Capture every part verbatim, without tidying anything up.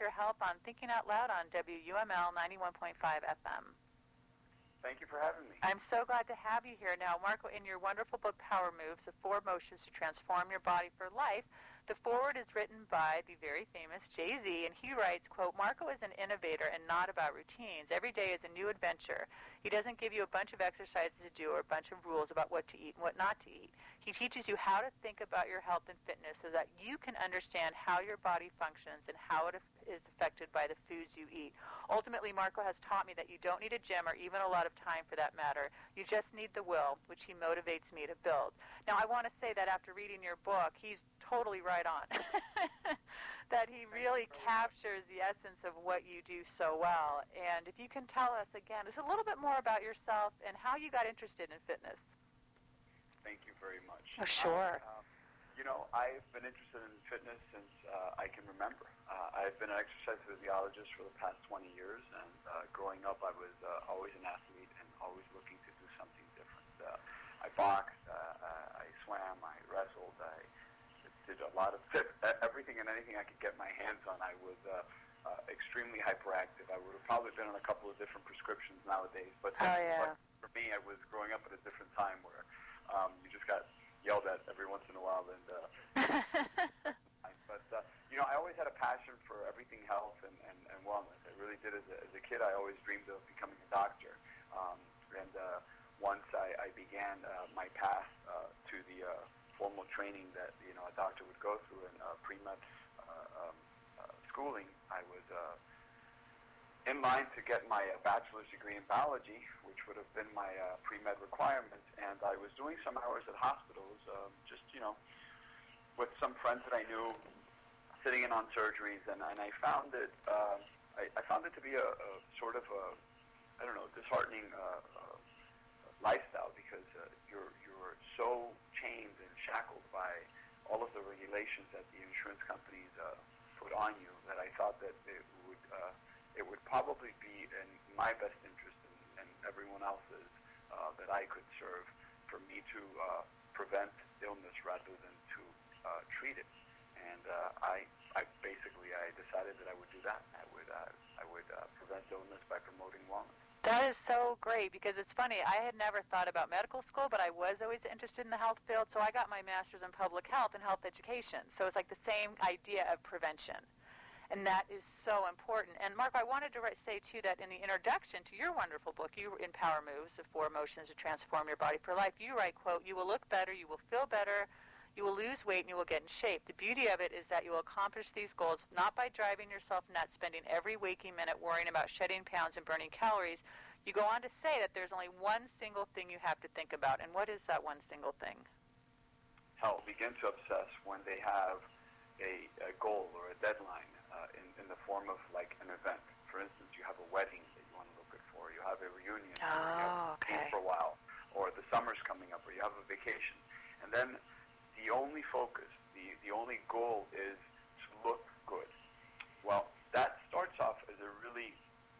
your help on Thinking Out Loud on W U M L ninety-one point five F M. Thank you for having me. I'm so glad to have you here. Now, Marco, in your wonderful book, Power Moves, The Four Motions to Transform Your Body for Life, the foreword is written by the very famous Jay-Z, and he writes, quote, Marco is an innovator and not about routines. Every day is a new adventure. He doesn't give you a bunch of exercises to do or a bunch of rules about what to eat and what not to eat. He teaches you how to think about your health and fitness so that you can understand how your body functions and how it is affected by the foods you eat. Ultimately, Marco has taught me that you don't need a gym or even a lot of time for that matter. You just need the will, which he motivates me to build. Now, I want to say that after reading your book, he's totally right on. That he really captures the essence of what you do so well. And if you can tell us again just a little bit more about yourself and how you got interested in fitness. Thank you very much. Oh, sure. Uh, um, you know, I've been interested in fitness since uh, I can remember. Uh, I've been an exercise physiologist for the past twenty years, and uh, growing up I was uh, always an athlete and always looking to do something different. Uh, I boxed, uh, uh, I swam, I wrestled, I did a lot of everything and anything I could get my hands on. I was uh, uh, extremely hyperactive. I would have probably been on a couple of different prescriptions nowadays, but, oh, yeah. but for me, I was growing up at a different time where um, you just got yelled at every once in a while. And uh, but uh, you know, I always had a passion for everything health and, and, and wellness. I really did. As a, as a kid, I always dreamed of becoming a doctor. Um, and uh, once I, I began uh, my path uh, to the uh, formal training that you know a doctor would go through in uh, pre-med uh, um, uh, schooling, I was uh, in line to get my uh, bachelor's degree in biology, which would have been my uh, pre-med requirement, and I was doing some hours at hospitals, um, just you know, with some friends that I knew, sitting in on surgeries, and, and I found it, uh, I, I found it to be a, a sort of a, I don't know, disheartening uh, uh, lifestyle because uh, you're you're so chained and shackled by all of the regulations that the insurance companies uh, put on you that I thought that it would uh, it would probably be in my best interest and, and everyone else's uh, that I could serve for me to uh, prevent illness rather than to uh, treat it. And uh, I I basically I decided that I would do that. I would uh, I would uh, prevent illness by promoting wellness. That is so great because it's funny. I had never thought about medical school, but I was always interested in the health field, so I got my master's in public health and health education. So it's like the same idea of prevention, and that is so important. And Mark, I wanted to say too that in the introduction to your wonderful book, you in Power Moves, The Four Motions to Transform Your Body for Life, you write, quote, "You will look better, you will feel better, you will lose weight, and you will get in shape. The beauty of it is that you will accomplish these goals not by driving yourself nuts, spending every waking minute worrying about shedding pounds and burning calories." You go on to say that there's only one single thing you have to think about. And what is that one single thing? Health begin to obsess when they have a, a goal or a deadline uh, in, in the form of like an event. For instance, you have a wedding that you want to look good for, you have a reunion, oh, or you have okay. for a while, or the summer's coming up, or you have a vacation. And then the only focus, the, the only goal is to look good. Well, that starts off as a really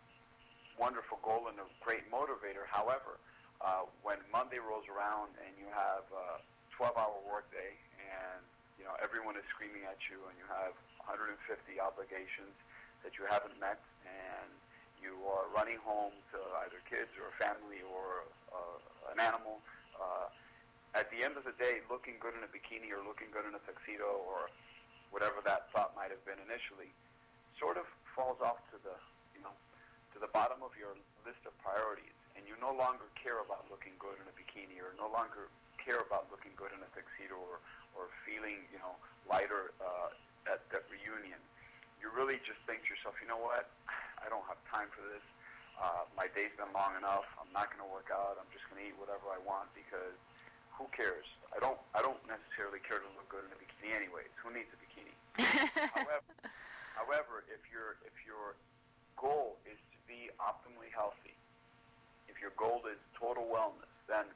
wonderful goal and a great motivator. However, uh, when Monday rolls around and you have a twelve-hour workday and you know everyone is screaming at you and you have one hundred fifty obligations that you haven't met and you are running home to either kids or a family or uh, an animal, uh, at the end of the day, looking good in a bikini or looking good in a tuxedo or whatever that thought might have been initially sort of falls off to the, you know, to the bottom of your list of priorities, and you no longer care about looking good in a bikini or no longer care about looking good in a tuxedo or, or feeling, you know, lighter uh, at that reunion. You really just think to yourself, you know what, I don't have time for this. Uh, my day's been long enough. I'm not going to work out. I'm just going to eat whatever I want because who cares? I don't I don't necessarily care to look good in a bikini anyways. Who needs a bikini? however, however, if your if your goal is to be optimally healthy, if your goal is total wellness, then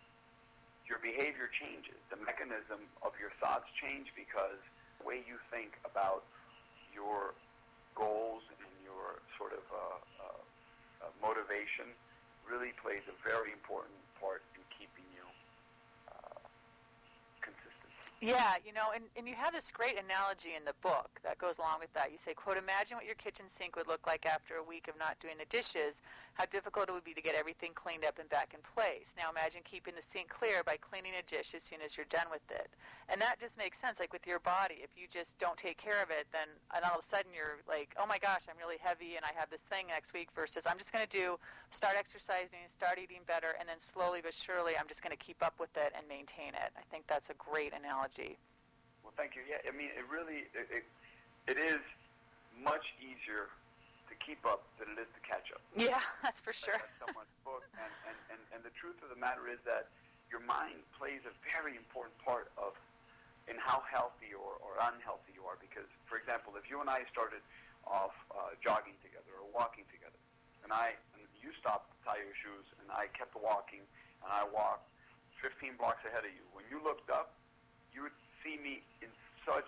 your behavior changes. The mechanism of your thoughts change because the way you think about your goals and your sort of uh, uh, uh, motivation really plays a very important part in keeping you uh, consistent. Yeah, you know, and, and you have this great analogy in the book that goes along with that. You say, quote, imagine what your kitchen sink would look like after a week of not doing the dishes, how difficult it would be to get everything cleaned up and back in place. Now imagine keeping the sink clear by cleaning a dish as soon as you're done with it. And that just makes sense, like with your body. If you just don't take care of it, then and all of a sudden you're like, oh my gosh, I'm really heavy and I have this thing next week, versus I'm just going to do, start exercising, start eating better, and then slowly but surely I'm just going to keep up with it and maintain it. I think that's a great analogy. Well, thank you. Yeah, I mean, it really, it, it, it is much easier to keep up than it is to catch up. Yeah, that's for sure. That's someone's book, and, and, and, and the truth of the matter is that your mind plays a very important part of in how healthy or, or unhealthy you are. Because, for example, if you and I started off uh, jogging together or walking together, and I, and you stopped to tie your shoes, and I kept walking, and I walked fifteen blocks ahead of you. When you looked up, you would see me in such,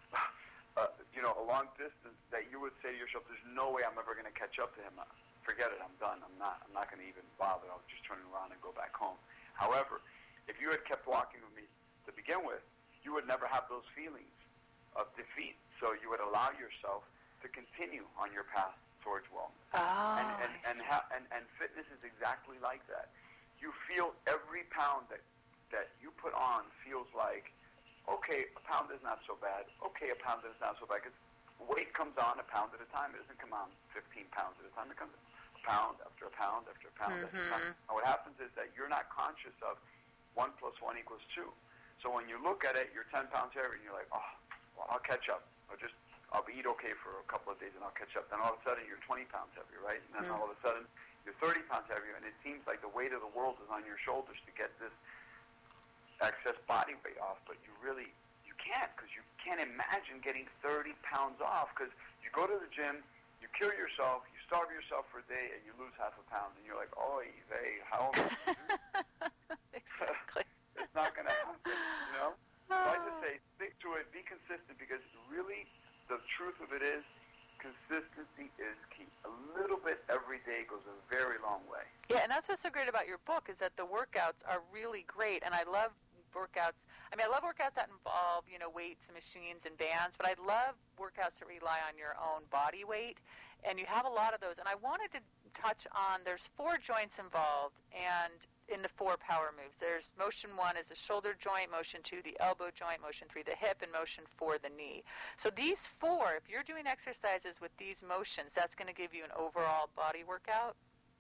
uh, you know, a long distance that you would say to yourself, "There's no way I'm ever going to catch up to him. Forget it. I'm done. I'm not. I'm not going to even bother. I'll just turn around and go back home." However, if you had kept walking with me to begin with, you would never have those feelings of defeat. So you would allow yourself to continue on your path towards wellness. Oh, and and and, ha- and and fitness is exactly like that. You feel every pound that that you put on feels like, okay, a pound is not so bad. Okay, a pound is not so bad. Because weight comes on a pound at a time. It doesn't come on fifteen pounds at a time. It comes a pound after a pound after a pound mm-hmm. after a pound. And what happens is that you're not conscious of one plus one equals two. So when you look at it, you're ten pounds heavy, and you're like, oh, well, I'll catch up. I'll just, I'll eat okay for a couple of days, and I'll catch up. Then all of a sudden, you're twenty pounds heavier, right? And then mm-hmm. all of a sudden, you're thirty pounds heavier, and it seems like the weight of the world is on your shoulders to get this excess body weight off, but you really, you can't, because you can't imagine getting thirty pounds off, because you go to the gym, you kill yourself, you starve yourself for a day, and you lose half a pound, and you're like, oy vey, how am I going to do this? Exactly. It's not going to happen, you know? So I just say, stick to it, be consistent, because really, the truth of it is, consistency is key. A little bit every day goes a very long way. Yeah, and that's what's so great about your book, is that the workouts are really great, and I love workouts. I mean, I love workouts that involve, you know, weights and machines and bands, but I love workouts that rely on your own body weight, and you have a lot of those. And I wanted to touch on, there's four joints involved, and in the four power moves. There's motion one is the shoulder joint, motion two the elbow joint, motion three the hip, and motion four the knee. So these four, if you're doing exercises with these motions, that's going to give you an overall body workout?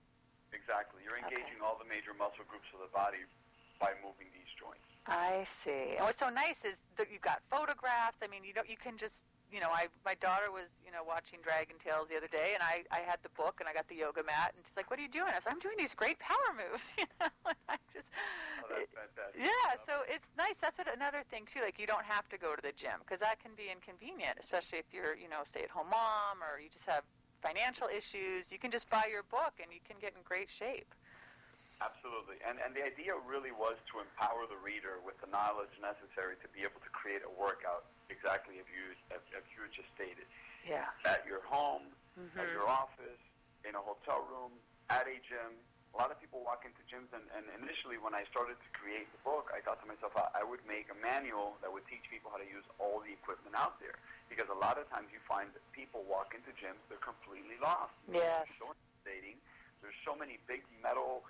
Exactly. You're engaging okay. all the major muscle groups of the body by moving these joints. I see. And what's so nice is that you've got photographs. I mean, you don't, you can just, you know, I my daughter was, you know, watching Dragon Tales the other day, and I, I had the book, and I got the yoga mat, and she's like, what are you doing? I said, I'm doing these great power moves, you know, and I just, oh, that's fantastic. Yeah, so it's nice. That's what another thing, too, like you don't have to go to the gym, because that can be inconvenient, especially if you're, you know, stay-at-home mom, or you just have financial issues. You can just buy your book, and you can get in great shape. Absolutely. And and the idea really was to empower the reader with the knowledge necessary to be able to create a workout exactly as you, as, as you just stated. Yeah. At your home, mm-hmm. at your office, in a hotel room, at a gym. A lot of people walk into gyms, and, and initially when I started to create the book, I thought to myself, I, I would make a manual that would teach people how to use all the equipment out there. Because a lot of times you find that people walk into gyms, they're completely lost. Yes. So intimidating. There's so many big metal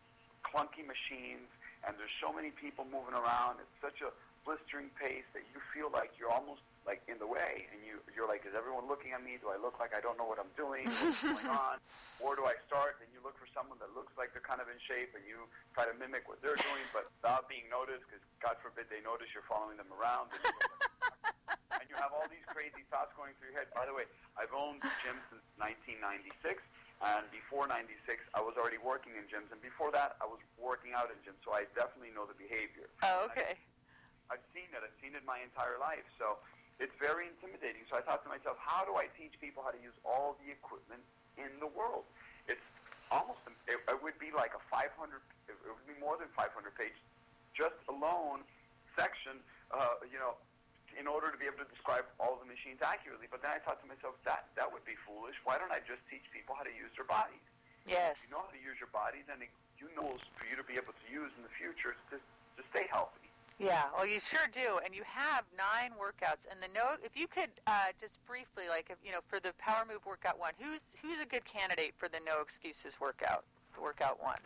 clunky machines, and there's so many people moving around. It's such a blistering pace that you feel like you're almost like in the way, and you, you're like, is everyone looking at me? Do I look like I don't know what I'm doing? What's going on? Where do I start? And you look for someone that looks like they're kind of in shape, and you try to mimic what they're doing, but without being noticed, because God forbid they notice you're following them around. And you, like, and you have all these crazy thoughts going through your head. By the way, I've owned gyms since nineteen ninety-six. And before ninety-six, I was already working in gyms. And before that, I was working out in gyms. So I definitely know the behavior. Oh, okay. I, I've seen it. I've seen it my entire life. So it's very intimidating. So I thought to myself, how do I teach people how to use all the equipment in the world? It's almost, it, it would be like a five hundred, it would be more than five hundred page, just alone section, uh, you know, in order to be able to describe all the machines accurately. But then I thought to myself, that that would be foolish. Why don't I just teach people how to use their bodies? Yes. If you know how to use your body, then it, you know for you to be able to use in the future to, to stay healthy. Yeah, well, you sure do, and you have nine workouts. And the no, if you could uh, just briefly, like, if, you know, for the Power Move Workout One, who's who's a good candidate for the No Excuses workout, Workout One?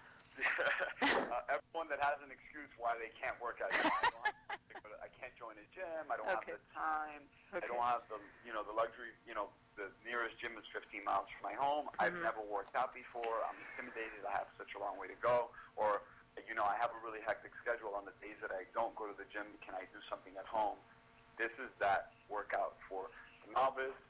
uh, everyone that has an excuse why they can't work out. You know, I, don't have to, I can't join a gym. I don't Okay. have the time. Okay. I don't have the, you know, the luxury. You know, the nearest gym is fifteen miles from my home. Mm-hmm. I've never worked out before. I'm intimidated. I have such a long way to go. Or, you know, I have a really hectic schedule on the days that I don't go to the gym. Can I do something at home? This is that workout for the novice,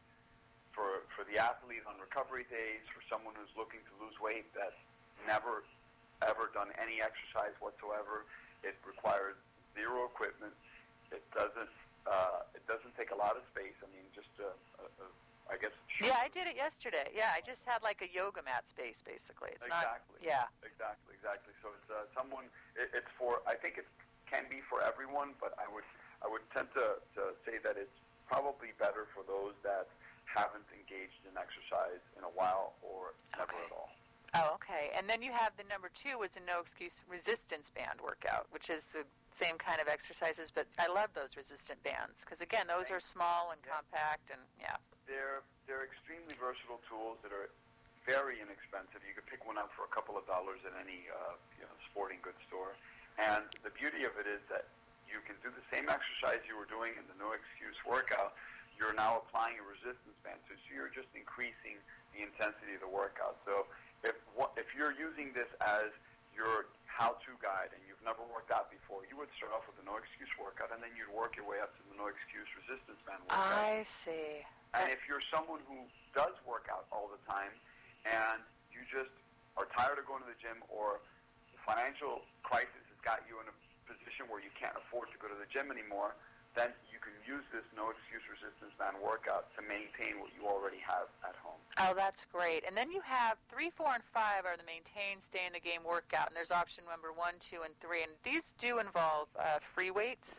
for for the athlete on recovery days, for someone who's looking to lose weight that's never ever done any exercise whatsoever. It requires zero equipment. It doesn't uh, it doesn't take a lot of space. I mean, just a, a, a I guess. Yeah, I did it yesterday. Yeah, I just had like a yoga mat space, basically. It's exactly. not. Yeah. Exactly. Exactly. So it's uh, someone. It, it's for. I think it can be for everyone, but I would. I would tend to, to say that it's probably better for those that haven't engaged in exercise in a while or never Okay. at all. Oh, okay. And then you have the number two was a no excuse resistance band workout, which is the same kind of exercises, but I love those resistant bands because, again, those are small and yeah. compact and, yeah. They're they're extremely versatile tools that are very inexpensive. You could pick one up for a couple of dollars at any uh, you know sporting goods store. And the beauty of it is that you can do the same exercise you were doing in the no excuse workout. You're now applying a resistance band, so you're just increasing the intensity of the workout. So if if you're using this as your how-to guide and you've never worked out before, you would start off with a no excuse workout, and then you'd work your way up to the no excuse resistance band workout. I see. And if you're someone who does work out all the time and you just are tired of going to the gym, or the financial crisis has got you in a position where you can't afford to go to the gym anymore, then you can use this no excuse resistance band workout to maintain what you already have at home. Oh, that's great. And then you have three, four, and five are the maintain, stay in the game workout, and there's option number one, two, and three. And these do involve uh, free weights,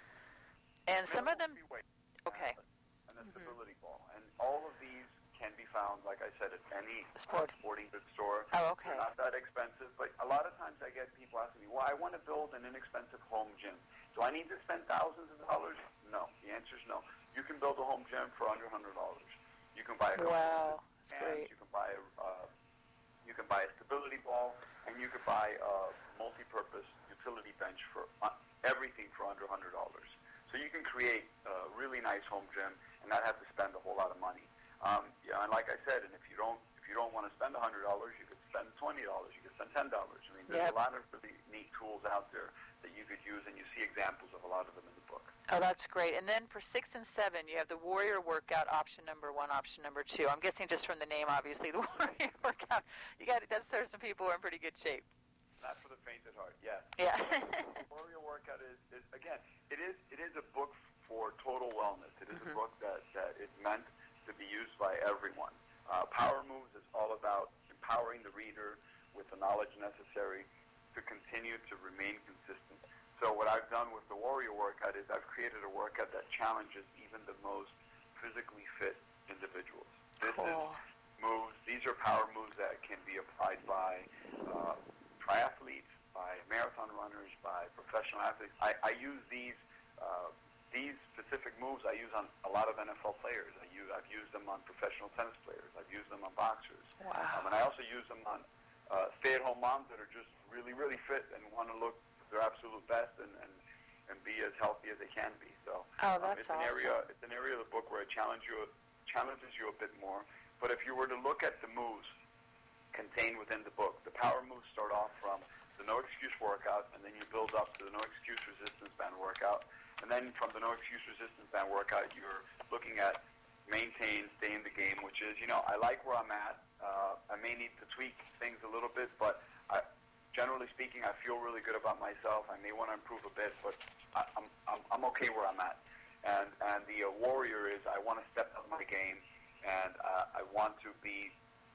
and some of them. Free weight. Okay. And a stability ball, and all of these can be found, like I said, at any Sport. sporting goods store. Oh, okay. They're not that expensive, but a lot of times I get people asking me, well, I want to build an inexpensive home gym. Do I need to spend thousands of dollars? No. The answer is no. You can build a home gym for under one hundred dollars. You can buy a couple Wow, that's fans, great. you can buy a, uh, you can buy a stability ball, and you can buy a multi-purpose utility bench for uh, everything for under one hundred dollars. So you can create a really nice home gym and not have to spend a whole lot of money. Um, yeah, and like I said, and if you don't if you don't want to spend one hundred dollars, you could spend twenty dollars. You could spend ten dollars. I mean, there's Yep. a lot of really neat tools out there that you could use, and you see examples of a lot of them in the book. Oh, that's great. And then for six and seven, you have the Warrior Workout, option number one, option number two. I'm guessing just from the name, obviously, the Warrior Workout. You got that serves some people who are in pretty good shape. Not for the faint at heart. Yes. Yeah. The Warrior Workout is, is again, it is it is a book for total wellness. It is mm-hmm. a book that, that is meant to be used by everyone. Uh, Power Moves is all about empowering the reader with the knowledge necessary to continue to remain consistent. So what I've done with the Warrior Workout is I've created a workout that challenges even the most physically fit individuals. This cool. is moves. These are power moves that can be applied by uh, triathletes, by marathon runners, by professional athletes. I, I use these uh, these specific moves I use on a lot of N F L players. I use, I've used them on professional tennis players. I've used them on boxers. Wow. Um, and I also use them on uh, stay-at-home moms that are just really, really fit and want to look their absolute best and, and, and be as healthy as they can be. So oh, that's um, it's an awesome. area it's an area of the book where it challenge you, challenges you a bit more. But if you were to look at the moves contained within the book, the power moves start off from the no excuse workout, and then you build up to the no excuse resistance band workout. And then from the no excuse resistance band workout, you're looking at maintain, stay in the game, which is, you know, I like where I'm at. Uh, I may need to tweak things a little bit, but I, generally speaking, I feel really good about myself. I may want to improve a bit, but I, I'm, I'm I'm okay where I'm at. And and the uh, warrior is I want to step up my game, and uh, I want to be,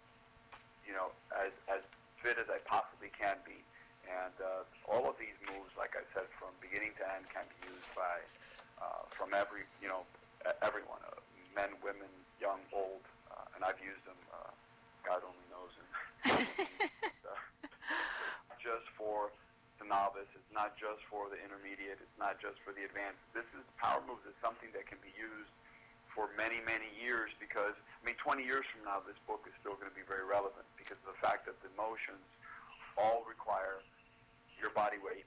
you know, as as fit as I possibly can be. And uh, all of these moves, like I said, from beginning to end, can be used by uh, from every, you know, everyone, uh, men, women, young, old, uh, and I've used them. Uh, God only knows. And, uh, just for the novice. It's not just for the intermediate. It's not just for the advanced. This is Power Moves is something that can be used for many, many years because, I mean, twenty years from now, this book is still going to be very relevant because of the fact that the motions all require your body weight,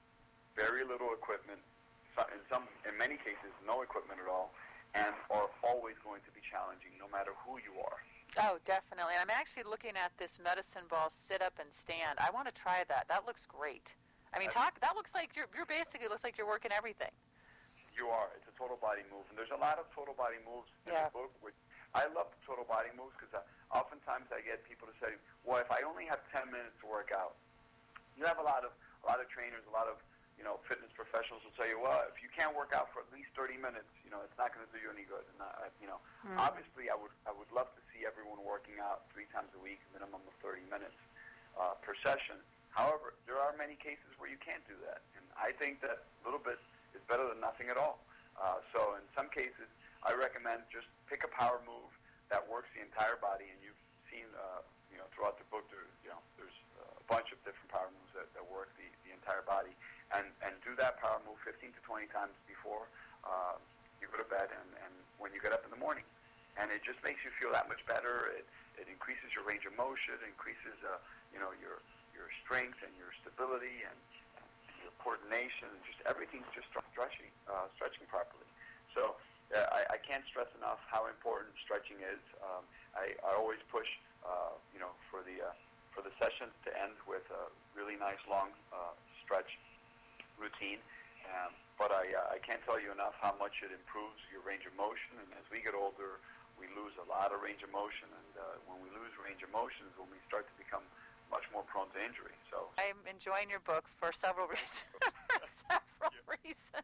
very little equipment, in some, in many cases, no equipment at all, and are always going to be challenging no matter who you are. Oh, definitely. And I'm actually looking at this medicine ball sit up and stand. I want to try that. That looks great. I mean, talk. That looks like you're, you're basically looks like you're working everything. You are. It's a total body move. And there's a lot of total body moves in yeah. the book. Which I love the total body moves because oftentimes I get people to say, well, if I only have ten minutes to work out, you have a lot of a lot of trainers, a lot of you know, fitness professionals will tell you, well, if you can't work out for at least thirty minutes, you know, it's not going to do you any good. And, uh, you know, mm. obviously I would I would love to see everyone working out three times a week, a minimum of thirty minutes uh, per session. However, there are many cases where you can't do that. And I think that a little bit is better than nothing at all. Uh, so in some cases, I recommend just pick a power move that works the entire body. And you've seen, uh, you know, throughout the book, there, you know, there's a bunch of different power moves that, that work the, the entire body. And, and do that power move fifteen to twenty times before uh, you go to bed and, and when you get up in the morning. And it just makes you feel that much better. It, it increases your range of motion, it increases uh, you know, your, your strength and your stability and, and your coordination. And just everything's just stretching, uh, stretching properly. So uh, I, I can't stress enough how important stretching is. Um, I, I always push uh, you know, for the, uh, for the sessions to end with a really nice long uh, stretch routine, um, but I, uh, I can't tell you enough how much it improves your range of motion, and as we get older, we lose a lot of range of motion, and uh, when we lose range of motion is when we start to become much more prone to injury. So I'm enjoying your book for several reasons. for several yeah. reasons.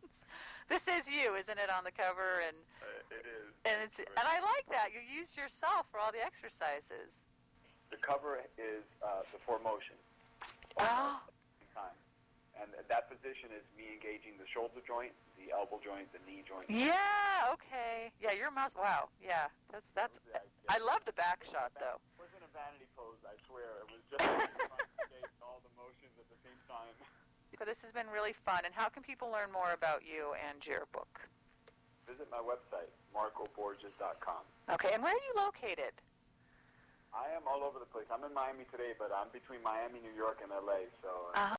This is you, isn't it, on the cover? And uh, it is. And it's and I like that. You use yourself for all the exercises. The cover is uh, the four motions. Oh. Time. And that position is me engaging the shoulder joint, the elbow joint, the knee joint. Yeah, okay. Yeah, your muscle. Wow. Yeah, that's that's. Yeah, yeah. I love the back shot though. It wasn't a vanity pose, I swear. It was just trying to engage all the motions at the same time. So this has been really fun. And how can people learn more about you and your book? Visit my website, marco borges dot com. Okay. And where are you located? I am all over the place. I'm in Miami today, but I'm between Miami, New York, and L A. So. Uh, uh-huh.